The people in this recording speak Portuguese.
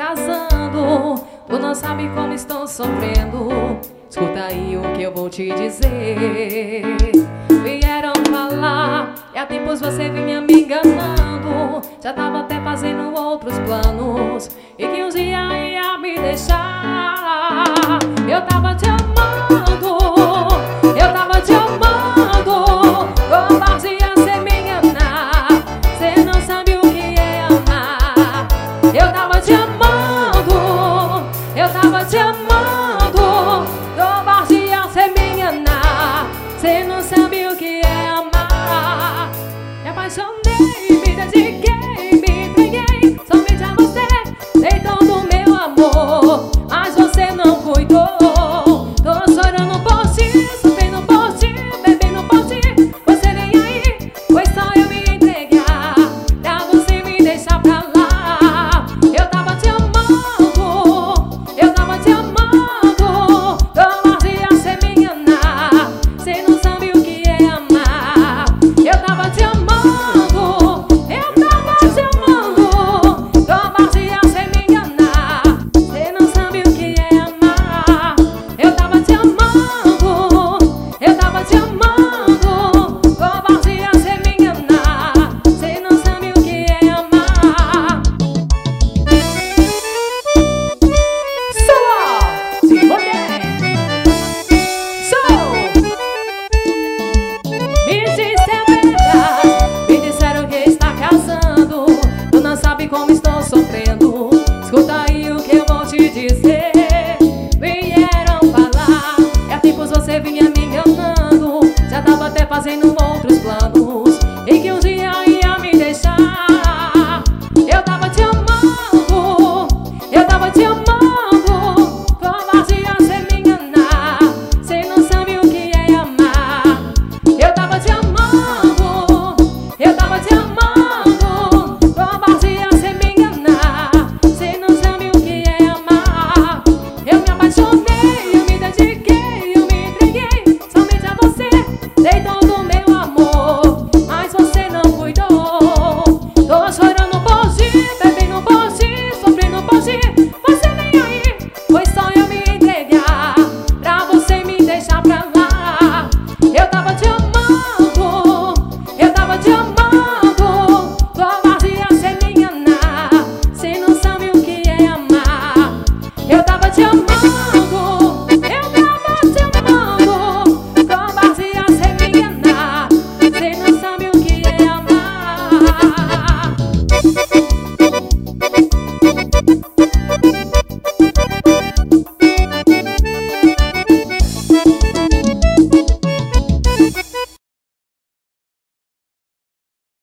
casando. Tu não sabe como estou sofrendo. Escuta aí o que eu vou te dizer. Vieram falar e há tempos você vinha me enganando. Já tava até fazendo outros planos e que um dia ia me deixar. Eu tava te amando, eu tava te amando. Covarde ia ser me enganar. Cê não sabe o que é amar. Eu tava te amando, eu tava te amando.